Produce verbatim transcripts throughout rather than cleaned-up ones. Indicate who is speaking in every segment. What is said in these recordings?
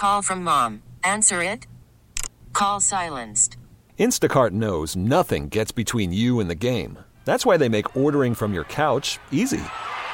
Speaker 1: call from mom. Answer it. Call silenced.
Speaker 2: Instacart knows nothing gets between you and the game. That's why they make ordering from your couch easy.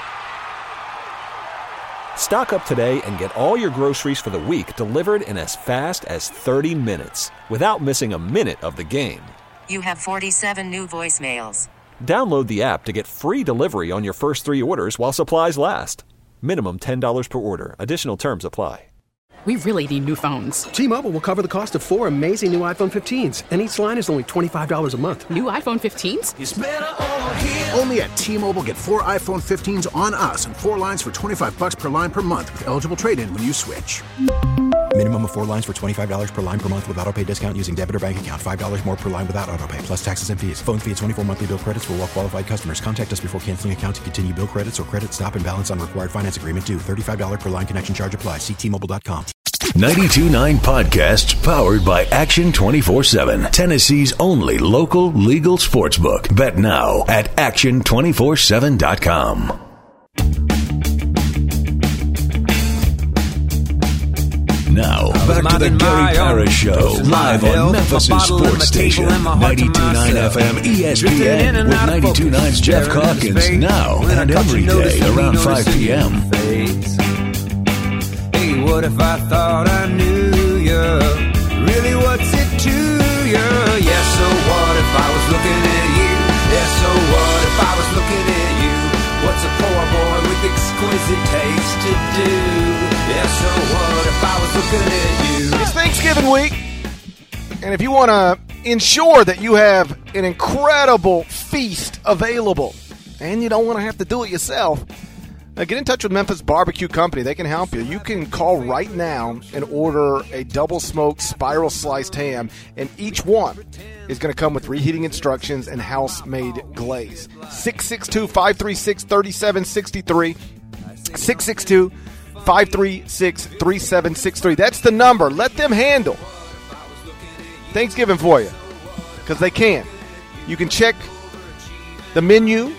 Speaker 2: Stock up today and get all your groceries for the week delivered in as fast as thirty minutes without missing a minute of the game.
Speaker 1: You have forty-seven new voicemails.
Speaker 2: Download the app to get free delivery on your first three orders while supplies last. Minimum ten dollars per order. Additional terms apply.
Speaker 3: We really need new phones.
Speaker 4: T-Mobile will cover the cost of four amazing new iPhone fifteens, and each line is only twenty-five dollars a month.
Speaker 3: New iPhone fifteens?
Speaker 5: It's better over here. Only at T-Mobile, get four iPhone fifteens on us and four lines for twenty-five dollars per line per month with eligible trade-in when you switch.
Speaker 6: Minimum of four lines for twenty-five dollars per line per month with autopay discount using debit or bank account. five dollars more per line without autopay, plus taxes and fees. Phone fee at twenty-four monthly bill credits for well-qualified customers. Contact us before canceling account to continue bill credits or credit stop and balance on required finance agreement due. thirty-five dollars per line connection charge applies. See T Mobile dot com.
Speaker 7: ninety-two point nine Podcasts powered by Action twenty-four seven. Tennessee's only local legal sports book. Bet now at action two four seven dot com. Now, back to the Gary Parrish Show, live on Memphis' sports station, ninety-two point nine F M E S P N, with ninety-two point nine's Jeff Calkins, now and every day around five p.m.
Speaker 8: Hey, what if I thought I knew you? Really, what's it to you? Yeah, so what if I was looking at you? Yeah, so what if I was looking at you? What's a poor boy with exquisite taste to do? Yeah, so what if I was looking at you?
Speaker 9: It's Thanksgiving week, and if you want to ensure that you have an incredible feast available, and you don't want to have to do it yourself, uh, get in touch with Memphis Barbecue Company. They can help you. You can call right now and order a double-smoked spiral sliced ham, and each one is going to come with reheating instructions and house-made glaze. six six two, five three six, three seven six three. six six two, five three six, three seven six three. That's the number. Let them handle Thanksgiving for you, because they can. You can check the menu.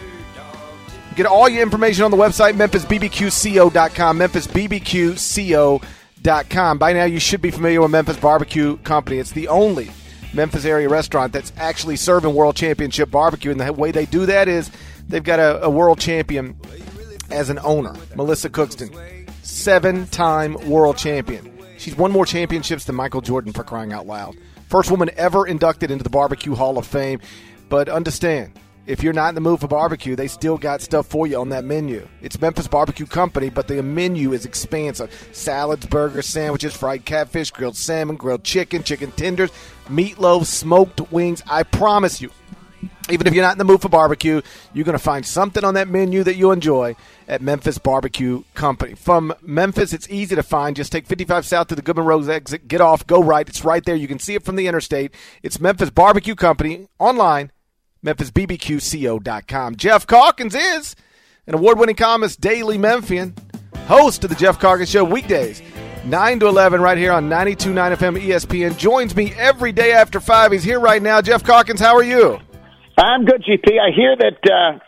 Speaker 9: Get all your information on the website, memphis b b q co dot com, memphis b b q co dot com. By now, you should be familiar with Memphis Barbecue Company. It's the only Memphis area restaurant that's actually serving World Championship barbecue, and the way they do that is they've got a, a world champion as an owner, Melissa Cookston, seven-time world champion. She's won more championships than Michael Jordan, for crying out loud. First woman ever inducted into the Barbecue Hall of Fame. But understand, if you're not in the mood for barbecue, they still got stuff for you on that menu. It's Memphis Barbecue Company, but the menu is expansive. Salads, burgers, sandwiches, fried catfish, grilled salmon, grilled chicken, chicken tenders, meatloaf, smoked wings. I promise you, even if you're not in the mood for barbecue, you're going to find something on that menu that you enjoy at Memphis Barbecue Company. From Memphis, it's easy to find. Just take fifty-five South to the Goodman Road exit. Get off, go right. It's right there. You can see it from the interstate. It's Memphis Barbecue Company. Online, memphis b b q co dot com. Jeff Calkins is an award-winning columnist, daily Memphian, host of the Jeff Calkins Show weekdays, nine to eleven, right here on ninety-two point nine F M E S P N. Joins me every day after five. He's here right now. Jeff Calkins, how are you?
Speaker 10: I'm good, G P. I hear that. Uh,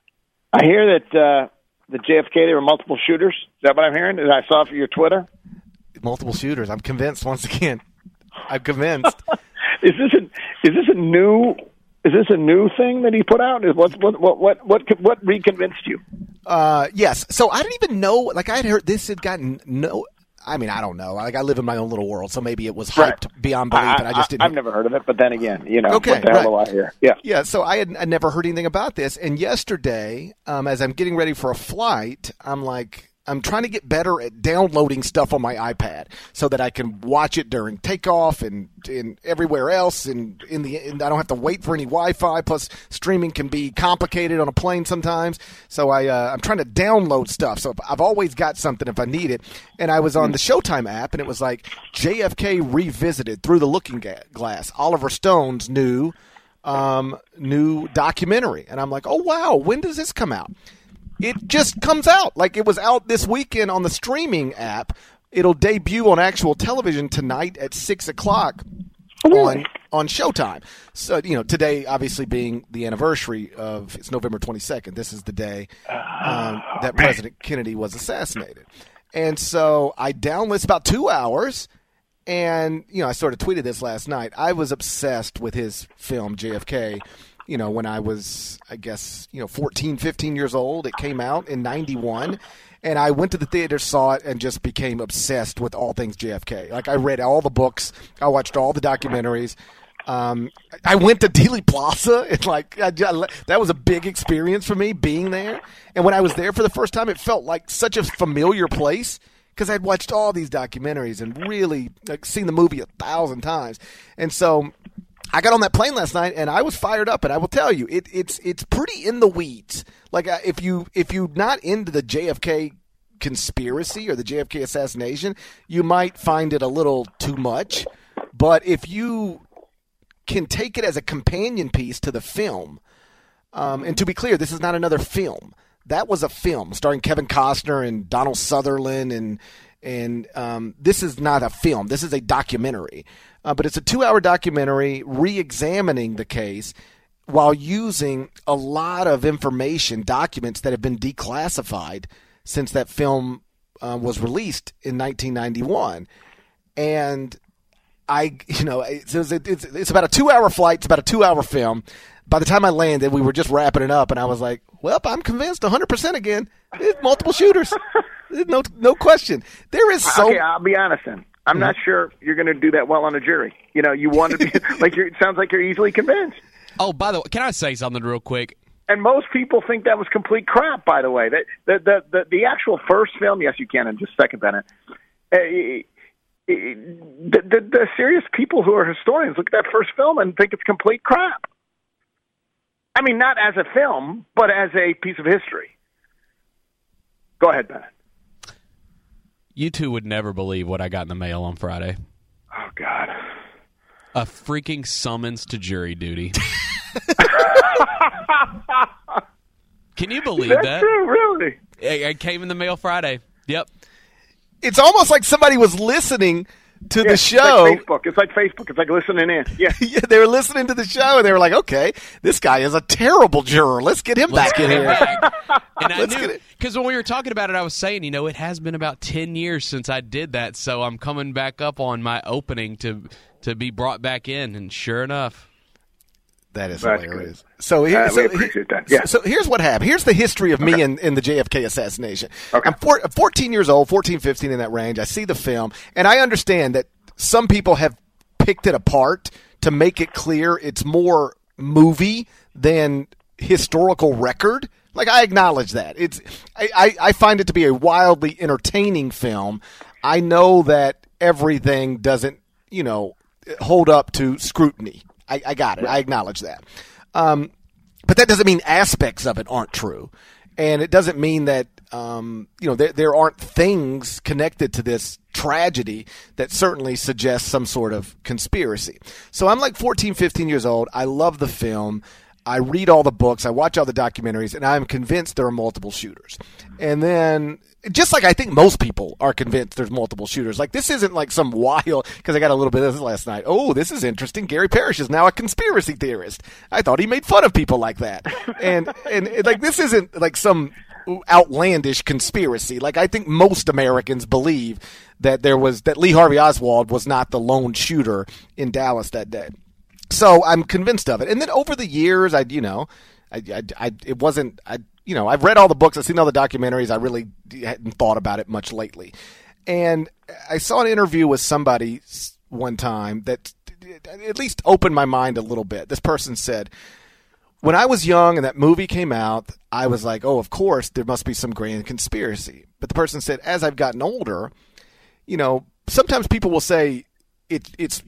Speaker 10: I hear that uh, the J F K there were multiple shooters. Is that what I'm hearing? That I saw for your Twitter.
Speaker 9: Multiple shooters. I'm convinced. Once again, I'm convinced.
Speaker 10: is this a is this a new is this a new thing that he put out? Is what what what what what, what reconvinced you?
Speaker 9: Uh, yes. So I didn't even know. Like I had heard this had gotten no. I mean, I don't know. Like I live in my own little world, so maybe it was hyped
Speaker 10: right.
Speaker 9: beyond belief,
Speaker 10: I,
Speaker 9: and I just didn't.
Speaker 10: I've never heard of it, but then again, you know,
Speaker 9: okay,
Speaker 10: what the hell
Speaker 9: right.
Speaker 10: do I hear? Yeah,
Speaker 9: yeah. So I had I never heard anything about this, and yesterday, um, as I'm getting ready for a flight, I'm like, I'm trying to get better at downloading stuff on my iPad so that I can watch it during takeoff and, and everywhere else. And in the and I don't have to wait for any Wi-Fi. Plus, streaming can be complicated on a plane sometimes. So I uh, I'm trying to download stuff. So I've always got something if I need it. And I was on the Showtime app, and it was like J F K Revisited, Through the Looking Glass, Oliver Stone's new um, new documentary. And I'm like, oh wow, when does this come out? It just comes out. Like it was out this weekend on the streaming app. It'll debut on actual television tonight at six o'clock on on Showtime. So, you know, today obviously being the anniversary of, it's November twenty-second. This is the day um, that President Kennedy was assassinated. And so I downloaded, it's about two hours, and, you know, I sort of tweeted this last night. I was obsessed with his film, J F K, you know, when I was, I guess, you know, fourteen, fifteen years old. It came out in ninety-one. And I went to the theater, saw it, and just became obsessed with all things J F K. Like, I read all the books. I watched all the documentaries. Um, I went to Dealey Plaza. And, like, I, I, that was a big experience for me, being there. And when I was there for the first time, it felt like such a familiar place because I'd watched all these documentaries and really, like, seen the movie a thousand times. And so I got on that plane last night, and I was fired up. And I will tell you, it, it's it's pretty in the weeds. Like, uh, if you if you're not into the J F K conspiracy or the J F K assassination, you might find it a little too much. But if you can take it as a companion piece to the film, um, and to be clear, this is not another film. That was a film starring Kevin Costner and Donald Sutherland, and and um, this is not a film. This is a documentary. Uh, but it's a two-hour documentary re-examining the case while using a lot of information, documents that have been declassified since that film uh, was released in nineteen ninety-one. And I, you know, it's, it's, it's about a two-hour flight. It's about a two-hour film. By the time I landed, we were just wrapping it up, and I was like, well, I'm convinced one hundred percent again. It's multiple shooters. No no question. There is so...
Speaker 10: Okay, I'll be honest then. I'm mm-hmm. not sure you're going to do that well on a jury. You know, you want to be... like you're, it sounds like you're easily convinced.
Speaker 11: Oh, by the way, can I say something real quick?
Speaker 10: And most people think that was complete crap, by the way. That the the the, the actual first film, yes, you can in just a second, Bennett. Uh, the, the, the serious people who are historians look at that first film and think it's complete crap. I mean, not as a film, but as a piece of history. Go ahead, Bennett.
Speaker 11: You two would never believe what I got in the mail on Friday.
Speaker 10: Oh, God.
Speaker 11: A freaking summons to jury duty. Can you believe
Speaker 10: Is that?
Speaker 11: that?
Speaker 10: True, really?
Speaker 11: It, it came in the mail Friday. Yep.
Speaker 9: It's almost like somebody was listening to
Speaker 10: yeah,
Speaker 9: the show.
Speaker 10: It's like Facebook. It's like Facebook. It's like listening in. Yeah.
Speaker 9: yeah, they were listening to the show, and they were like, okay, this guy is a terrible juror. Let's get him
Speaker 11: Let's
Speaker 9: back
Speaker 11: get
Speaker 9: in
Speaker 11: him
Speaker 9: here.
Speaker 11: Back. And I
Speaker 9: Let's
Speaker 11: knew, because when we were talking about it, I was saying, you know, it has been about ten years since I did that, so I'm coming back up on my opening to to be brought back in, and sure enough.
Speaker 9: That is
Speaker 10: That's
Speaker 9: hilarious. Good. So, here,
Speaker 10: uh,
Speaker 9: so,
Speaker 10: appreciate that. Yeah.
Speaker 9: so, so here's what happened. Here's the history of
Speaker 10: okay.
Speaker 9: me and, and the J F K assassination.
Speaker 10: Okay.
Speaker 9: I'm, four, I'm fourteen years old, fourteen, fifteen in that range. I see the film, and I understand that some people have picked it apart to make it clear it's more movie than historical record. Like, I acknowledge that. It's I, I, I find it to be a wildly entertaining film. I know that everything doesn't, you know, hold up to scrutiny. I, I got it. I acknowledge that. Um, but that doesn't mean aspects of it aren't true. And it doesn't mean that, um, you know, there, there aren't things connected to this tragedy that certainly suggest some sort of conspiracy. So I'm like fourteen, fifteen years old. I love the film. I read all the books. I watch all the documentaries, and I'm convinced there are multiple shooters. And then, just like I think most people are convinced there's multiple shooters. Like, this isn't like some wild, because I got a little bit of this last night. Oh, this is interesting. Gary Parrish is now a conspiracy theorist. I thought he made fun of people like that. And, and, and like, this isn't like some outlandish conspiracy. Like, I think most Americans believe that there was, that Lee Harvey Oswald was not the lone shooter in Dallas that day. So I'm convinced of it. And then over the years, I, you know, I, I, I, it wasn't, I, you know, I've read all the books, I've seen all the documentaries. I really hadn't thought about it much lately. And I saw an interview with somebody one time that at least opened my mind a little bit. This person said, when I was young and that movie came out, I was like, oh, of course, there must be some grand conspiracy. But the person said, as I've gotten older, you know, sometimes people will say it, it's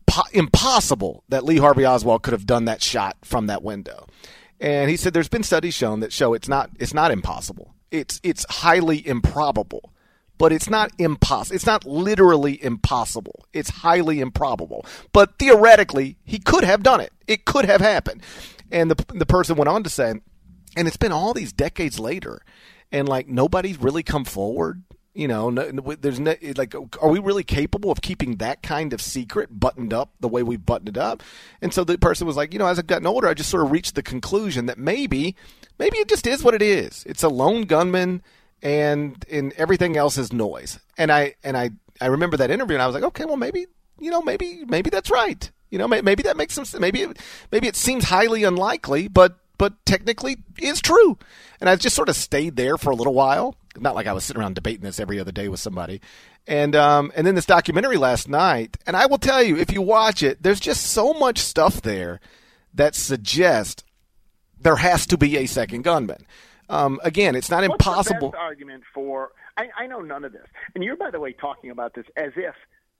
Speaker 9: impossible that Lee Harvey Oswald could have done that shot from that window. And he said there's been studies shown that show it's not it's not impossible. It's it's highly improbable. But it's not impossible. It's not literally impossible. It's highly improbable. But theoretically, he could have done it. It could have happened. And the the person went on to say, and it's been all these decades later, and like nobody's really come forward. You know, no, there's no, like, are we really capable of keeping that kind of secret buttoned up the way we buttoned it up? And so the person was like, you know, as I've gotten older, I just sort of reached the conclusion that maybe, maybe it just is what it is. It's a lone gunman, and and everything else is noise. And I and I, I remember that interview, and I was like, okay, well, maybe you know, maybe maybe that's right. You know, maybe that makes some sense. Maybe it, maybe it seems highly unlikely, but but technically is true. And I just sort of stayed there for a little while. Not like I was sitting around debating this every other day with somebody. And um, and then this documentary last night, and I will tell you, if you watch it, there's just so much stuff there that suggests there has to be a second gunman. Um, again, it's not
Speaker 10: What's
Speaker 9: impossible.
Speaker 10: The best argument for I, I know none of this, and you're, by the way, talking about this as if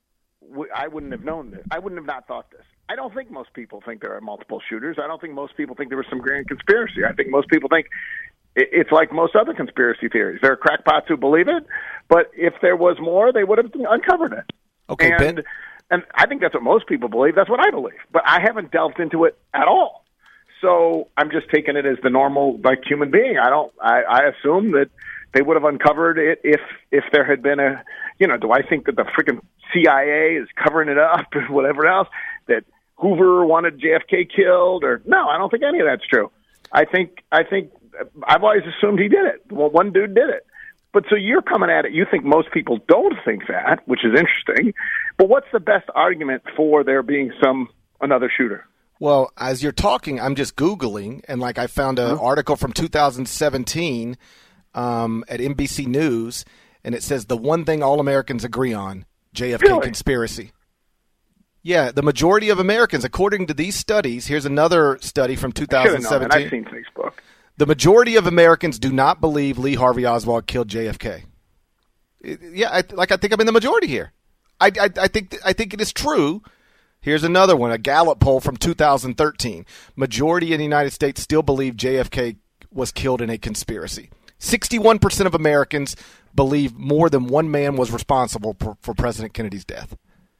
Speaker 10: w- I wouldn't have known this. I wouldn't have not thought this. I don't think most people think there are multiple shooters. I don't think most people think there was some grand conspiracy. I think most people think it, it's like most other conspiracy theories. There are crackpots who believe it, but if there was more, they would have uncovered it.
Speaker 9: Okay,
Speaker 10: and,
Speaker 9: Ben.
Speaker 10: And I think that's what most people believe. That's what I believe. But I haven't delved into it at all. So I'm just taking it as the normal, like, human being. I don't. I, I assume that they would have uncovered it if if there had been a, you know. Do I think that the freaking C I A is covering it up and whatever else? That Hoover wanted J F K killed, or no? I don't think any of that's true. I think I think I've always assumed he did it. Well, one dude did it. But so you're coming at it. You think most people don't think that, which is interesting. But what's the best argument for there being some another shooter?
Speaker 9: Well, as you're talking, I'm just Googling, and like I found an
Speaker 10: Uh-huh.
Speaker 9: article from two thousand seventeen um, at N B C News, and it says the one thing all Americans agree on, J F K
Speaker 10: Really?
Speaker 9: conspiracy. Yeah, the majority of Americans, according to these studies, here's another study from two thousand seventeen.
Speaker 10: I've seen Facebook.
Speaker 9: The majority of Americans do not believe Lee Harvey Oswald killed J F K. It- yeah, I, like I think I'm in the majority here. I, I, I think I think it is true. Here's another one, a Gallup poll from two thousand thirteen. Majority in the United States still believe J F K was killed in a conspiracy. sixty-one percent of Americans believe more than one man was responsible for, for President Kennedy's death.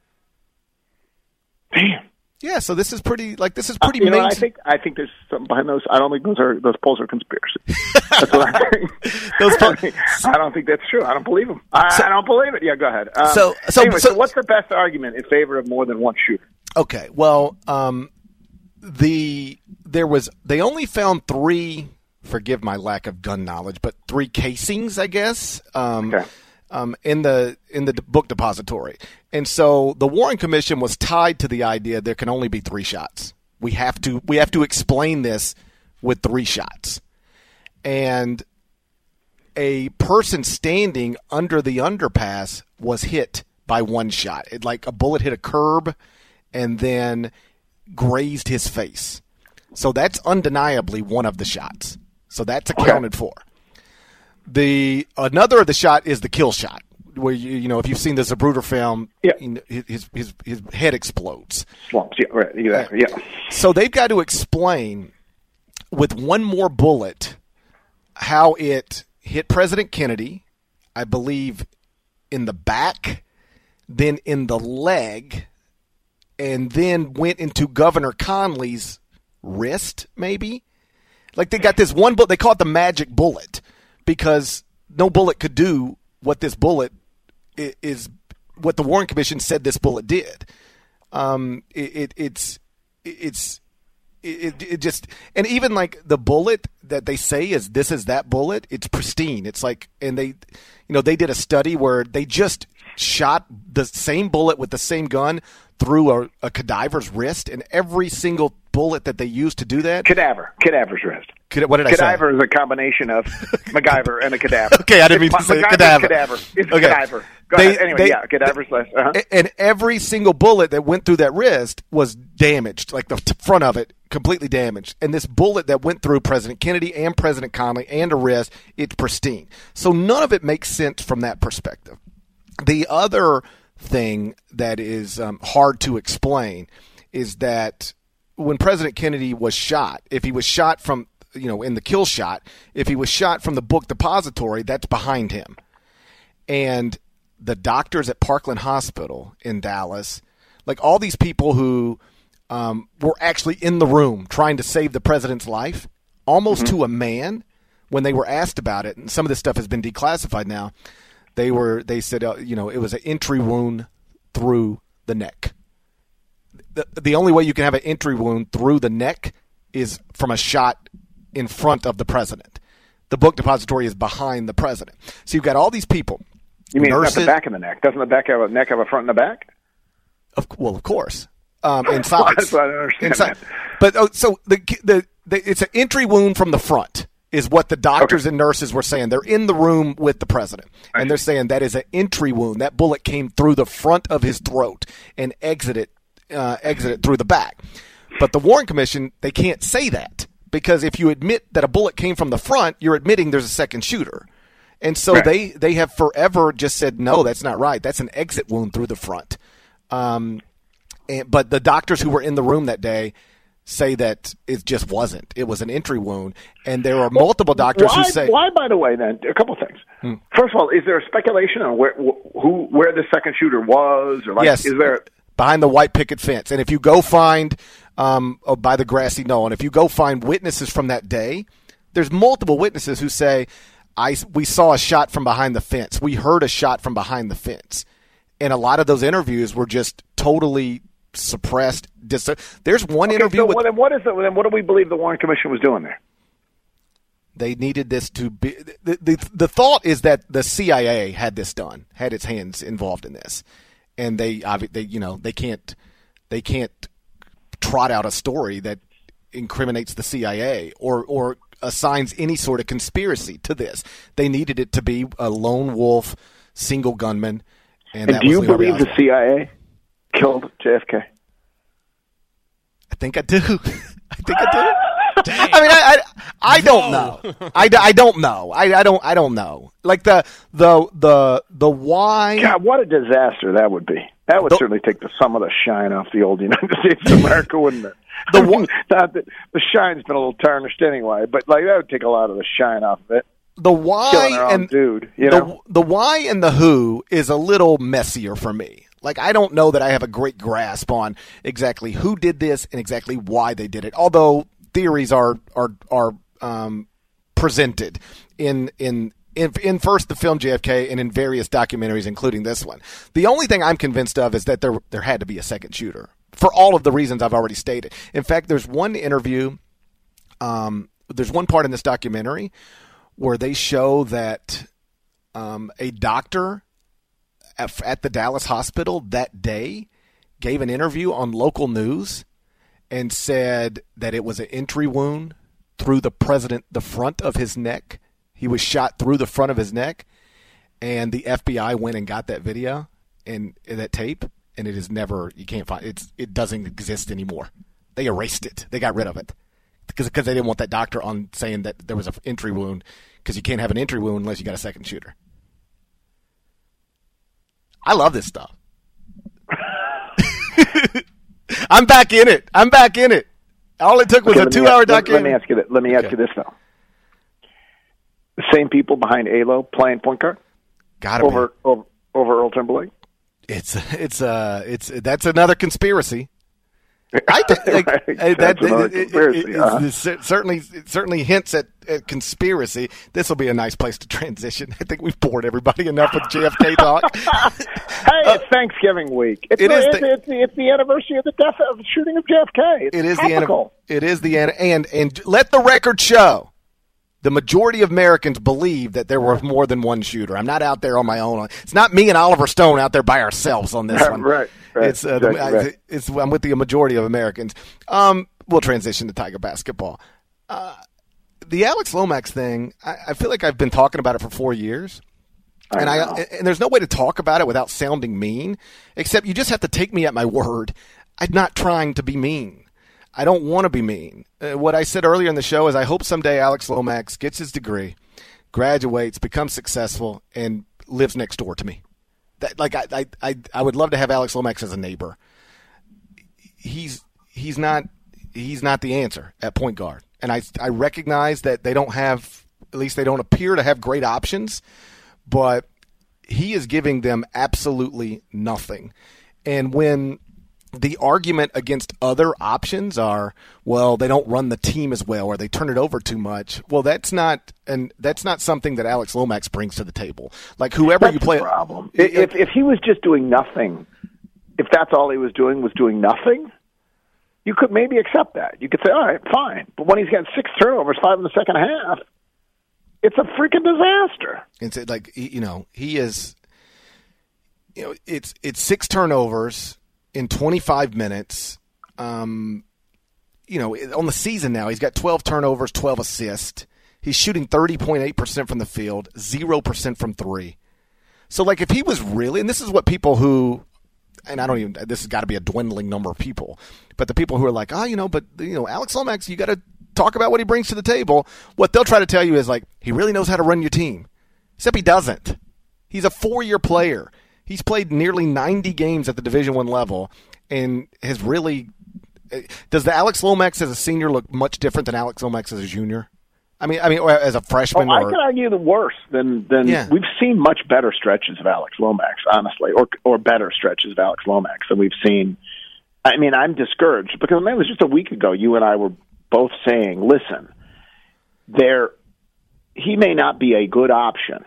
Speaker 10: Damn.
Speaker 9: Yeah, so this is pretty, like, this is pretty
Speaker 10: Uh, you know,
Speaker 9: main-
Speaker 10: I think I think there's something behind those. I don't think those are those polls are conspiracy. That's what I think.
Speaker 9: Those
Speaker 10: I, think I don't think that's true. I don't believe them. I,
Speaker 9: So-
Speaker 10: I don't believe it. Yeah, go ahead. Um,
Speaker 9: So- so-
Speaker 10: anyway,
Speaker 9: so-
Speaker 10: so what's the best argument in favor of more than one shooter?
Speaker 9: Okay, well, um, the there was they only found three. Forgive my lack of gun knowledge, but three casings, I guess, um,
Speaker 10: Okay.
Speaker 9: um, in the in the book depository. And so the Warren Commission was tied to the idea there can only be three shots. We have to we have to explain this with three shots, and a person standing under the underpass was hit by one shot. It like a bullet hit a curb and then grazed his face. So that's undeniably one of the shots. So that's accounted for. The another of the shot is the kill shot, where you you know if you've seen the Zapruder film,
Speaker 10: Yeah.
Speaker 9: you know, his his his head explodes.
Speaker 10: Slumps. Yeah, right. Exactly. Yeah.
Speaker 9: So they've got to explain with one more bullet how it hit President Kennedy, I believe, in the back, then in the leg, and then went into Governor Conley's wrist, maybe. Like they got this one bullet. They call it the magic bullet because no bullet could do what this bullet i- is, what the Warren Commission said this bullet did. Um, it, it it's it's it, it just and even like the bullet that they say is this is that bullet. It's pristine. It's like and they, you know, they did a study where they just shot the same bullet with the same gun through a, a cadaver's wrist, and every single bullet that they used to do that.
Speaker 10: Cadaver. Cadaver's wrist.
Speaker 9: Cada- what did I say?
Speaker 10: Cadaver is a combination of MacGyver and a cadaver.
Speaker 9: Okay, I didn't mean to
Speaker 10: It's
Speaker 9: say
Speaker 10: MacGyver's
Speaker 9: cadaver.
Speaker 10: Cadaver. It's
Speaker 9: Okay.
Speaker 10: cadaver. Go
Speaker 9: They-
Speaker 10: ahead. Anyway,
Speaker 9: they-
Speaker 10: yeah, cadaver's list. Uh-huh.
Speaker 9: A- And every single bullet that went through that wrist was damaged, like the t- front of it, completely damaged. And this bullet that went through President Kennedy and President Connolly and a wrist, it's pristine. So none of it makes sense from that perspective. The other thing that is um, hard to explain is that when President Kennedy was shot, if he was shot from, you know, in the kill shot, if he was shot from the book depository, that's behind him. And the doctors at Parkland Hospital in Dallas, like all these people who um, were actually in the room trying to save the president's life, almost
Speaker 10: Mm-hmm.
Speaker 9: to a man, when they were asked about it, and some of this stuff has been declassified now, they were they said, uh, you know, it was an entry wound through the neck. The, the only way you can have an entry wound through the neck is from a shot in front of the president. The book depository is behind the president. So you've got all these people.
Speaker 10: You mean
Speaker 9: nurses,
Speaker 10: it's not the back of the neck? Doesn't the back have a neck have a front and a back?
Speaker 9: Of, well, of course. Um, and sides.
Speaker 10: That's what I don't understand.
Speaker 9: Inside. But oh, so the, the the it's an entry wound from the front is what the doctors okay. and nurses were saying. They're in the room with the president, and they're saying that is an entry wound. That bullet came through the front of his throat and exited uh, exited through the back. But the Warren Commission, they can't say that because if you admit that a bullet came from the front, you're admitting there's a second shooter. And so right. they, they have forever just said, no, that's not right. That's an exit wound through the front. Um, and, but the doctors who were in the room that day say that it just wasn't. It was an entry wound. And there are multiple doctors
Speaker 10: why,
Speaker 9: who say...
Speaker 10: Why, by the way, then, a couple of things. Hmm. First of all, is there a speculation on where who where the second shooter was? Or like,
Speaker 9: yes,
Speaker 10: is there...
Speaker 9: behind the white picket fence. And if you go find... Um, oh, by the grassy knoll, and if you go find witnesses from that day, there's multiple witnesses who say, I, we saw a shot from behind the fence. We heard a shot from behind the fence. And a lot of those interviews were just totally suppressed. Dis- There's one
Speaker 10: okay,
Speaker 9: interview
Speaker 10: so
Speaker 9: with...
Speaker 10: then what is the, then what do we believe the Warren Commission was doing there?
Speaker 9: They needed this to be... The, the, the thought is that the C I A had this done, had its hands involved in this. And they, they you know, they can't, they can't trot out a story that incriminates the C I A or or assigns any sort of conspiracy to this. They needed it to be a lone wolf, single gunman. And,
Speaker 10: and
Speaker 9: that
Speaker 10: do
Speaker 9: was
Speaker 10: you
Speaker 9: Lee
Speaker 10: believe
Speaker 9: Harvey
Speaker 10: the C I A killed J F K?
Speaker 9: I think I do. I think I do. I mean, I I, I don't know. I, I don't know. I, I don't I don't know. Like the the the the why.
Speaker 10: God, what a disaster that would be. That would the, certainly take the, some of the shine off the old United States of America, wouldn't it? The, I mean, not that the shine's been a little tarnished anyway, but like that would take a lot of the shine off of it.
Speaker 9: The why and
Speaker 10: dude, you
Speaker 9: the,
Speaker 10: know?
Speaker 9: the why and the who is a little messier for me. Like I don't know that I have a great grasp on exactly who did this and exactly why they did it. Although theories are are are um, presented in in. In, in first the film J F K and in various documentaries, including this one. The only thing I'm convinced of is that there there had to be a second shooter for all of the reasons I've already stated. In fact, there's one interview, um, there's one part in this documentary where they show that um, a doctor at, at the Dallas hospital that day gave an interview on local news and said that it was an entry wound through the president, the front of his neck. He was shot through the front of his neck, and the F B I went and got that video and, and that tape, and it is never, you can't find, it's, it doesn't exist anymore. They erased it. They got rid of it because because they didn't want that doctor on saying that there was an entry wound because you can't have an entry wound unless you got a second shooter. I love this stuff. I'm back in it. I'm back in it. All it took was
Speaker 10: okay,
Speaker 9: a two-hour documentary.
Speaker 10: Let me ask you that. Let me ask
Speaker 9: okay.
Speaker 10: you this though. The same people behind A L O playing point guard?
Speaker 9: Gotta
Speaker 10: over,
Speaker 9: be.
Speaker 10: over over Earl Timberlake?
Speaker 9: It's it's uh it's that's another conspiracy. I think like,
Speaker 10: right.
Speaker 9: that,
Speaker 10: another
Speaker 9: it,
Speaker 10: conspiracy.
Speaker 9: It, it,
Speaker 10: uh-huh.
Speaker 9: it certainly it certainly hints at, at conspiracy. This will be a nice place to transition. I think we've bored everybody enough with J F K talk.
Speaker 10: Hey, uh, it's Thanksgiving week. It's,
Speaker 9: it
Speaker 10: the,
Speaker 9: is
Speaker 10: it's,
Speaker 9: the,
Speaker 10: it's, the, it's the anniversary of the death of the shooting of J F K. It's
Speaker 9: it is
Speaker 10: topical.
Speaker 9: the it is the and and let the record show. The majority of Americans believe that there was more than one shooter. I'm not out there on my own. It's not me and Oliver Stone out there by ourselves on this one.
Speaker 10: right, right.
Speaker 9: It's, uh,
Speaker 10: exactly
Speaker 9: the,
Speaker 10: right.
Speaker 9: it's I'm with the majority of Americans. Um, we'll transition to Tiger basketball. Uh, the Alex Lomax thing, I, I feel like I've been talking about it for four years.
Speaker 10: I
Speaker 9: and I
Speaker 10: know.
Speaker 9: and there's no way to talk about it without sounding mean, except you just have to take me at my word. I'm not trying to be mean. I don't want to be mean. Uh, what I said earlier in the show is I hope someday Alex Lomax gets his degree, graduates, becomes successful, and lives next door to me. That, like I, I, I, I would love to have Alex Lomax as a neighbor. He's he's not he's not the answer at point guard, and I I recognize that they don't have, at least they don't appear to have great options, but he is giving them absolutely nothing. And when the argument against other options are, well, they don't run the team as well or they turn it over too much. Well, that's not and that's not something that Alex Lomax brings to the table. Like whoever
Speaker 10: that's
Speaker 9: you play,
Speaker 10: the problem. If if he was just doing nothing, if that's all he was doing was doing nothing, you could maybe accept that. You could say, all right, fine. But when he's got six turnovers, five in the second half, it's a freaking disaster.
Speaker 9: It's like, you know, he is, you know, it's it's six turnovers in twenty-five minutes. Um, you know, on the season now, he's got twelve turnovers, twelve assists. He's shooting thirty point eight percent from the field, zero percent from three. So, like, if he was really, and this is what people who, and I don't even, this has got to be a dwindling number of people, but the people who are like, oh, you know, but, you know, Alex Lomax, you got to talk about what he brings to the table. What they'll try to tell you is, like, he really knows how to run your team. Except he doesn't. He's a four-year player. He's played nearly ninety games at the Division I level and has really, does the Alex Lomax as a senior look much different than Alex Lomax as a junior? I mean, I mean, as a freshman.
Speaker 10: Oh, I
Speaker 9: or,
Speaker 10: could argue the worse than than
Speaker 9: yeah.
Speaker 10: we've seen much better stretches of Alex Lomax, honestly, or or better stretches of Alex Lomax than we've seen. I mean, I'm discouraged because I mean, it was just a week ago. You and I were both saying, "Listen, there, he may not be a good option,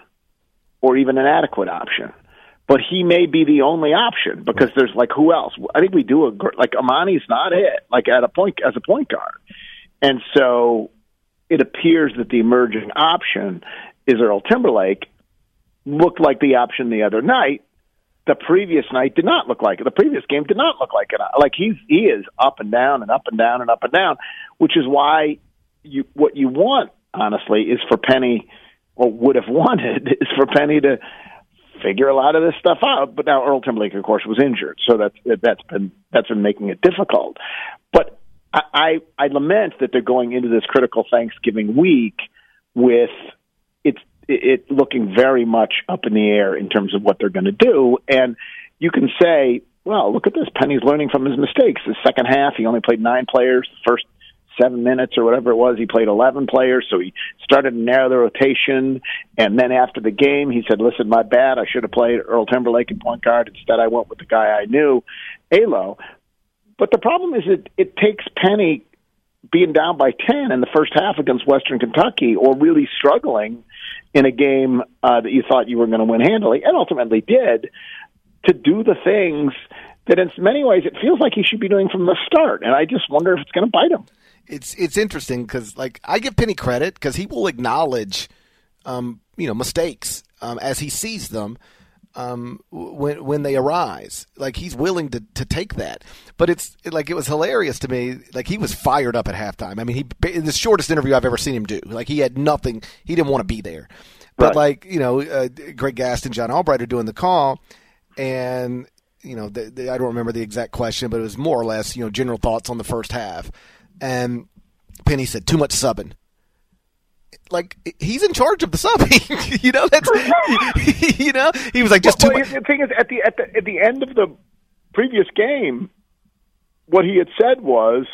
Speaker 10: or even an adequate option, but he may be the only option because there's like who else? I think we do a like Amani's not it, like at a point as a point guard, and so." It appears that the emerging option is Earl Timberlake. Looked like the option the other night. The previous night did not look like it. The previous game did not look like it. Like he's he is up and down and up and down and up and down, which is why you what you want honestly is for Penny, or would have wanted is for Penny to figure a lot of this stuff out. But now Earl Timberlake, of course, was injured, so that's that's been that's been making it difficult. But I, I lament that they're going into this critical Thanksgiving week with it, it looking very much up in the air in terms of what they're going to do. And you can say, well, look at this. Penny's learning from his mistakes. The second half, he only played nine players. The first seven minutes or whatever it was, he played eleven players. So he started to narrow the rotation. And then after the game, he said, listen, my bad. I should have played Earl Timberlake at point guard. Instead, I went with the guy I knew, Alo. But the problem is it, it takes Penny being down by ten in the first half against Western Kentucky or really struggling in a game uh, that you thought you were going to win handily, and ultimately did, to do the things that in many ways it feels like he should be doing from the start. And I just wonder if it's going to bite him.
Speaker 9: It's it's interesting because, like, I give Penny credit because he will acknowledge, um, you know, mistakes um, as he sees them. Um, when when they arise, like he's willing to, to take that, but it's like it was hilarious to me. Like he was fired up at halftime. I mean, he in the shortest interview I've ever seen him do. Like he had nothing. He didn't want to be there. But right. like you know, uh, Greg Gaston, John Albright are doing the call, and you know, the, the, I don't remember the exact question, but it was more or less you know general thoughts on the first half. And Penny said, "Too much subbing." Like he's in charge of the subbing, you know. That's you know. He was like just
Speaker 10: well,
Speaker 9: too
Speaker 10: well,
Speaker 9: much.
Speaker 10: The thing is, at the at the at the end of the previous game, what he had said was,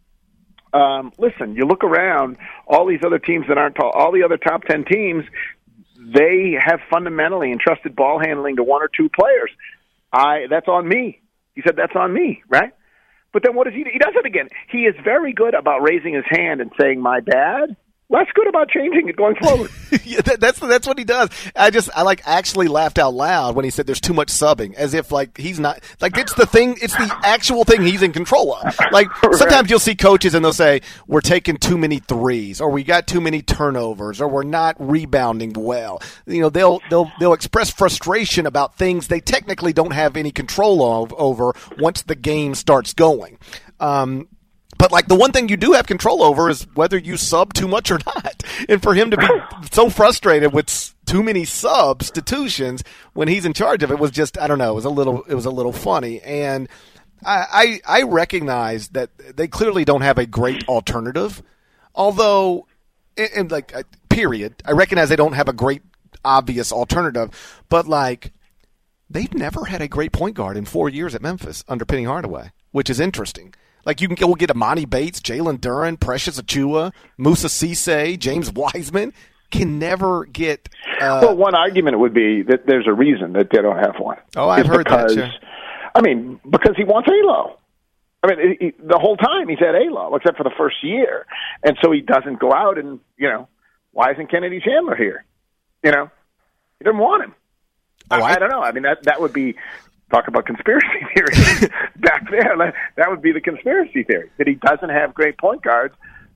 Speaker 10: um, "Listen, you look around, all these other teams that aren't tall, all the other top ten teams, they have fundamentally entrusted ball handling to one or two players. I that's on me." He said, "That's on me," right? But then what does he do? He does it again. He is very good about raising his hand and saying, "My bad." Less good about changing it going forward.
Speaker 9: yeah, that, that's that's what he does. I just I like actually laughed out loud when he said there's too much subbing, as if like he's not like it's the thing. It's the actual thing he's in control of. Like sometimes right. you'll see coaches and they'll say we're taking too many threes, or we got too many turnovers, or we're not rebounding well. You know they'll they'll they'll express frustration about things they technically don't have any control of over once the game starts going. Um, But, like, the one thing you do have control over is whether you sub too much or not. And for him to be so frustrated with too many substitutions when he's in charge of it was just, I don't know, it was a little it was a little funny. And I, I, I recognize that they clearly don't have a great alternative. Although, and, and like, period, I recognize they don't have a great obvious alternative. But, like, they've never had a great point guard in four years at Memphis under Penny Hardaway, which is interesting. Like, you can go get Amani Bates, Jalen Duren, Precious Achiuwa, Musa Cisse, James Wiseman. Can never get... Uh,
Speaker 10: well, one argument would be that there's a reason that they don't have one.
Speaker 9: Oh, I've
Speaker 10: it's
Speaker 9: heard
Speaker 10: because,
Speaker 9: that, sure.
Speaker 10: I mean, because he wants Alo. I mean, he, the whole time he's had Alo, except for the first year. And so he doesn't go out and, you know, why isn't Kennedy Chandler here? You know? He doesn't want him. Oh, I, I, I don't know. I mean, that that would be... Talk about conspiracy theory back there. That would be the conspiracy theory, that he doesn't have great point guards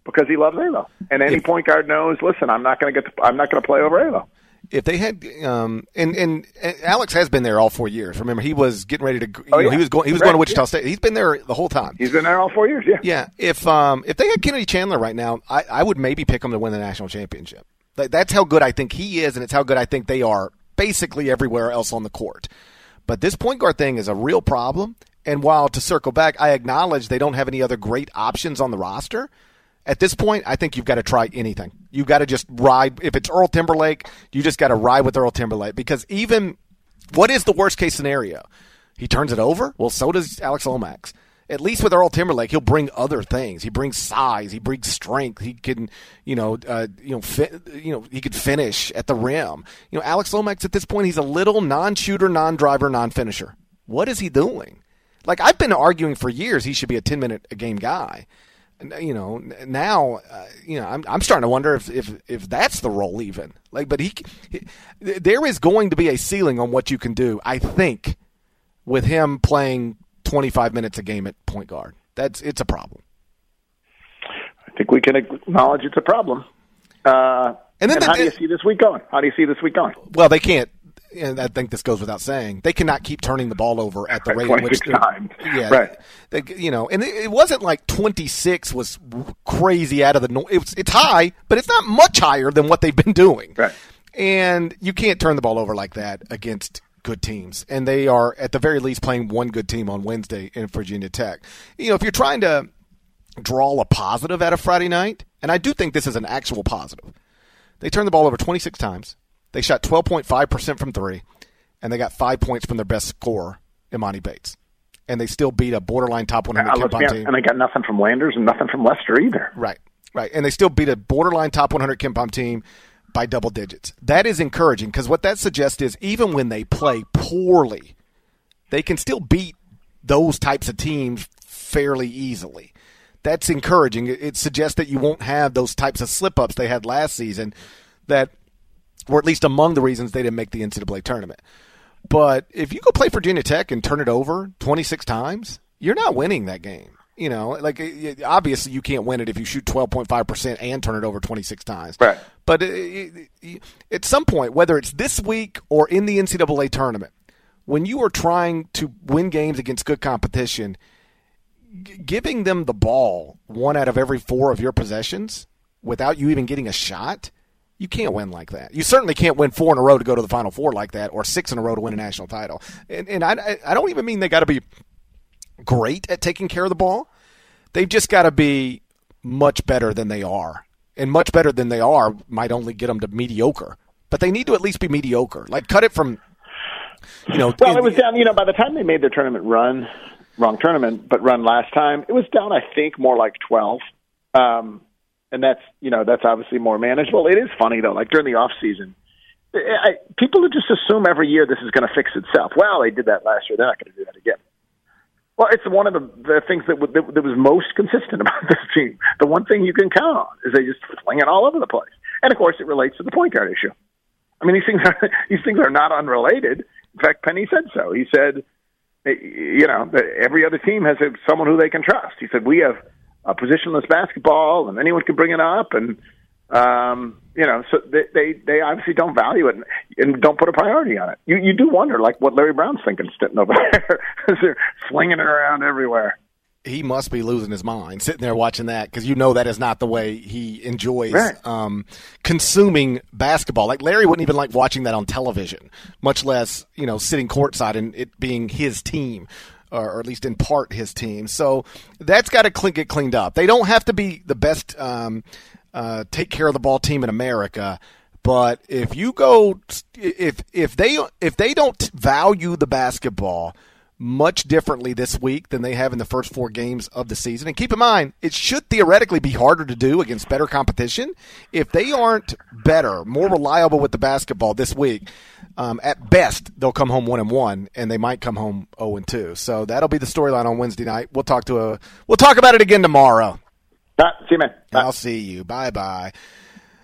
Speaker 10: because he loves Alo. And any if, point guard knows, listen, I'm not going to get, to, I'm not going to play over Alo.
Speaker 9: If they had, um, and, and and Alex has been there all four years. Remember, he was getting ready to. You
Speaker 10: oh,
Speaker 9: know,
Speaker 10: yeah.
Speaker 9: He was going. He was
Speaker 10: right.
Speaker 9: going to Wichita
Speaker 10: yeah.
Speaker 9: State. He's been there the whole time.
Speaker 10: He's been there all four years. Yeah.
Speaker 9: Yeah. If um if they had Kennedy Chandler right now, I, I would maybe pick him to win the national championship. That's how good I think he is, and it's how good I think they are basically everywhere else on the court. But this point guard thing is a real problem. And while to circle back, I acknowledge they don't have any other great options on the roster. At this point, I think you've got to try anything. You've got to just ride. If it's Earl Timberlake, you just got to ride with Earl Timberlake. Because even, what is the worst-case scenario? He turns it over? Well, so does Alex Lomax. At least with Earl Timberlake, he'll bring other things. He brings size. He brings strength. He can, you know, uh, you know, fi- you know, he could finish at the rim. You know, Alex Lomax at this point, he's a little non-shooter, non-driver, non-finisher. What is he doing? Like, I've been arguing for years he should be a ten-minute-a-game guy. You know, now, uh, you know, I'm I'm starting to wonder if, if if that's the role even. Like, but he, he, there is going to be a ceiling on what you can do, I think, with him playing twenty-five minutes a game at point guard. That's it's a problem.
Speaker 10: I think we can acknowledge it's a problem. Uh, and then and the, how do you see this week going? How do you see this week going?
Speaker 9: Well, they can't. And I think this goes without saying, they cannot keep turning the ball over at the rate at which
Speaker 10: times.
Speaker 9: Yeah,
Speaker 10: right.
Speaker 9: They, you know, and it, it wasn't like twenty-six was crazy out of the norm. It's it's high, but it's not much higher than what they've been doing.
Speaker 10: Right.
Speaker 9: And you can't turn the ball over like that against good teams. And they are at the very least playing one good team on Wednesday in Virginia Tech. You know, if you're trying to draw a positive out of Friday night, and I do think this is an actual positive, they turned the ball over twenty-six times. They shot twelve point five percent from three, and they got five points from their best scorer, Imani Bates. And they still beat a borderline top one hundred
Speaker 10: yeah,
Speaker 9: KenPom team.
Speaker 10: And they got nothing from Landers and nothing from Lester either.
Speaker 9: Right, right. And they still beat a borderline top one hundred KenPom team by double digits. That is encouraging because what that suggests is even when they play poorly, they can still beat those types of teams fairly easily. That's encouraging. It suggests that you won't have those types of slip-ups they had last season that – or at least among the reasons they didn't make the N C double A tournament. But if you go play Virginia Tech and turn it over twenty-six times, you're not winning that game. You know, like obviously you can't win it if you shoot twelve point five percent and turn it over twenty-six times.
Speaker 10: Right.
Speaker 9: But at some point, whether it's this week or in the N C double A tournament, when you are trying to win games against good competition, g- giving them the ball one out of every four of your possessions without you even getting a shot, you can't win like that. You certainly can't win four in a row to go to the Final Four like that, or six in a row to win a national title. And, and I, I don't even mean they got to be great at taking care of the ball. They've just got to be much better than they are. And much better than they are might only get them to mediocre. But they need to at least be mediocre. Like, cut it from, you know.
Speaker 10: Well, it was down, you know, by the time they made their tournament run, wrong tournament, but run last time, it was down, I think, more like twelve. Um And that's, you know, that's obviously more manageable. It is funny, though, like during the off season, I, people just assume every year this is going to fix itself. Well, they did that last year. They're not going to do that again. Well, it's one of the, the things that, w- that was most consistent about this team. The one thing you can count on is they just fling it all over the place. And, of course, it relates to the point guard issue. I mean, these things are, these things are not unrelated. In fact, Penny said so. He said, you know, that every other team has someone who they can trust. He said, we have a positionless basketball, and anyone can bring it up, and um, you know, so they, they they obviously don't value it and, and don't put a priority on it. You you do wonder, like, what Larry Brown's thinking, sitting over there as they're flinging it around everywhere.
Speaker 9: He must be losing his mind sitting there watching that, because you know that is not the way he enjoys
Speaker 10: right.
Speaker 9: um, consuming basketball. Like, Larry wouldn't even like watching that on television, much less, you know, sitting courtside and it being his team. Or at least in part his team. So that's got to get cleaned up. They don't have to be the best um, uh, take care of the ball team in America, but if you go, if if they if they don't value the basketball much differently this week than they have in the first four games of the season, and keep in mind, it should theoretically be harder to do against better competition. If they aren't better, more reliable with the basketball this week, Um, at best, they'll come home one and one, and they might come home zero and two. So that'll be the storyline on Wednesday night. We'll talk to a. We'll talk about it again tomorrow.
Speaker 10: Right, see you, man. Bye.
Speaker 9: I'll see you. Bye bye.